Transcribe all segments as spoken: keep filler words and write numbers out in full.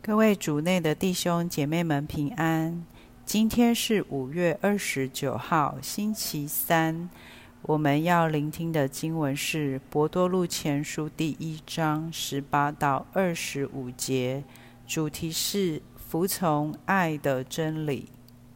各位主内的弟兄姐妹们平安。今天是五月二十九号，星期三。我们要聆听的经文是伯多禄前书第一章十八到二十五节，主题是服从爱的真理。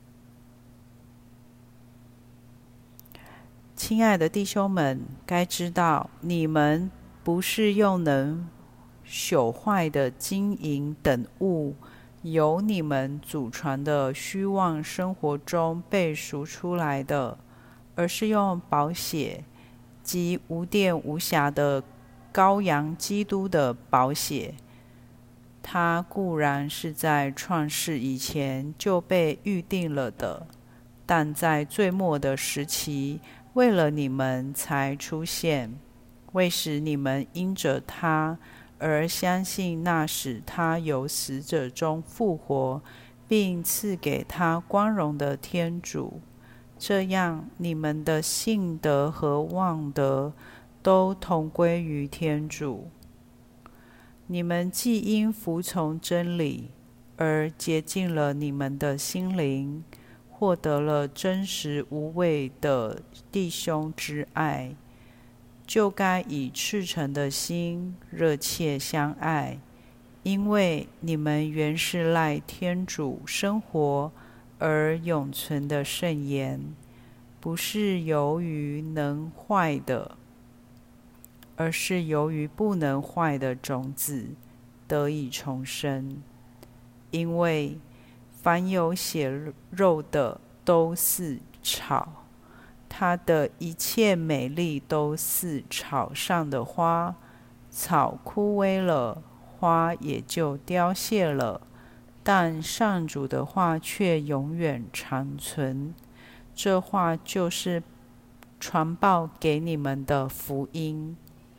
亲爱的弟兄们，该知道你们不是用能朽坏的金银等物，由你们祖传的虚妄生活中被赎出来的，而是用宝血及无玷无瑕的羔羊基督的宝血。它固然是在创世以前就被预定了的，但在最末的时期，为了你们才出现，为使你们因着它而相信那使他由死者中复活，并赐给他光荣的天主。这样，你们的信德和望德都同归于天主。你们既因服从真理，而洁净了你们的心灵，获得了真实无畏的弟兄之爱，就该以赤诚的心热切相爱，因为你们原是赖天主生活而永存的圣言，不是由于能坏的，而是由于不能坏的种子得以重生。因为凡有血肉的都是草，它的一切美丽都似草上的花，草枯萎了，花也就凋谢了，但上主的话却永远长存。这话就是传报给你们的福音。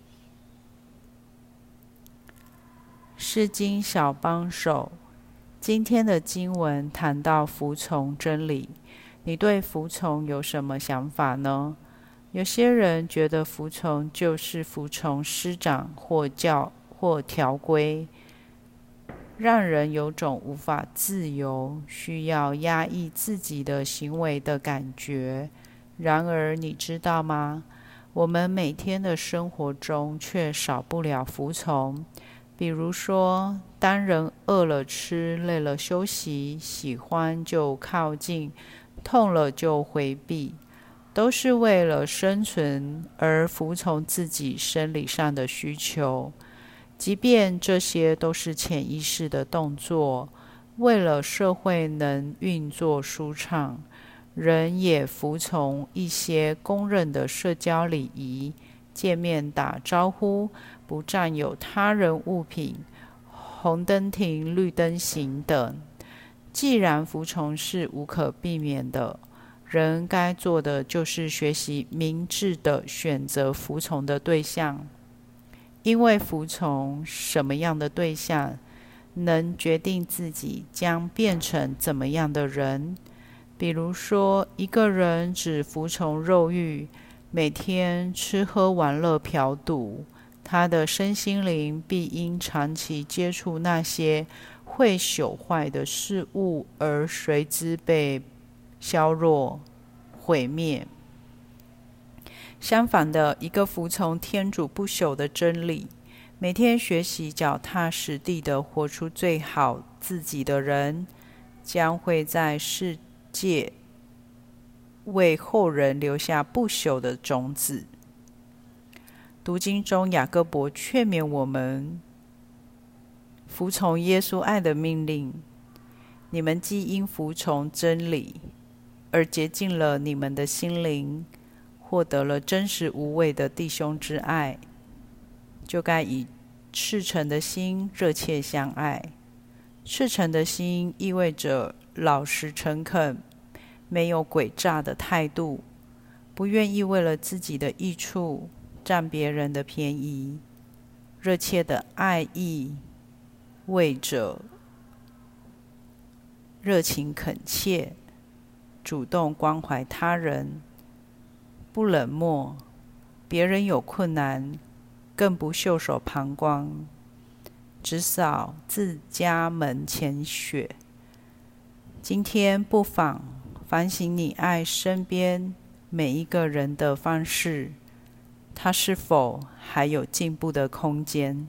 诗经小帮手，今天的经文谈到服从真理。你对服从有什么想法呢？有些人觉得服从就是服从师长或教或条规，让人有种无法自由、需要压抑自己的行为的感觉。然而，你知道吗？我们每天的生活中却少不了服从。比如说，当人饿了吃，累了休息，喜欢就靠近，痛了就回避，都是为了生存而服从自己生理上的需求。即便这些都是潜意识的动作，为了社会能运作舒畅，人也服从一些公认的社交礼仪，见面打招呼，不占有他人物品，红灯停，绿灯行等。既然服从是无可避免的，人该做的就是学习明智地选择服从的对象，因为服从什么样的对象，能决定自己将变成怎么样的人。比如说，一个人只服从肉欲，每天吃喝玩乐嫖赌，他的身心灵必因长期接触那些会朽坏的事物而随之被削弱、毁灭。相反的，一个服从天主不朽的真理，每天学习脚踏实地地活出最好自己的人，将会在世界为后人留下不朽的种子。读经中，雅各伯劝勉我们服从耶稣爱的命令。你们既因服从真理，而洁净了你们的心灵，获得了真实无畏的弟兄之爱，就该以赤诚的心热切相爱。赤诚的心意味着老实诚恳，没有诡诈的态度，不愿意为了自己的益处占别人的便宜。热切的爱意为着热情恳切，主动关怀他人，不冷漠，别人有困难更不袖手旁观， 只扫自家门前雪。今天不妨反省你爱身边每一个人的方式，他是否还有进步的空间？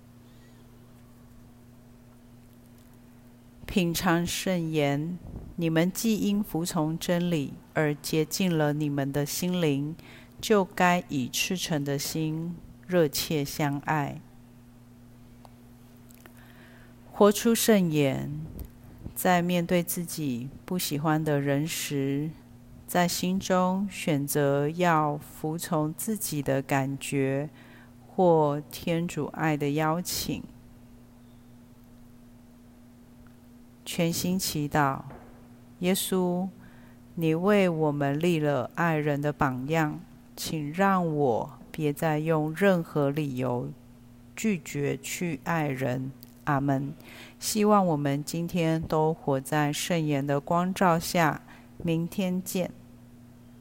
品尝圣言，你们既因服从真理而洁净了你们的心灵，就该以赤诚的心热切相爱。活出圣言，在面对自己不喜欢的人时，在心中选择要服从自己的感觉或天主爱的邀请。全心祈祷，耶稣，你为我们立了爱人的榜样，请让我别再用任何理由拒绝去爱人。阿们。希望我们今天都活在圣言的光照下，明天见。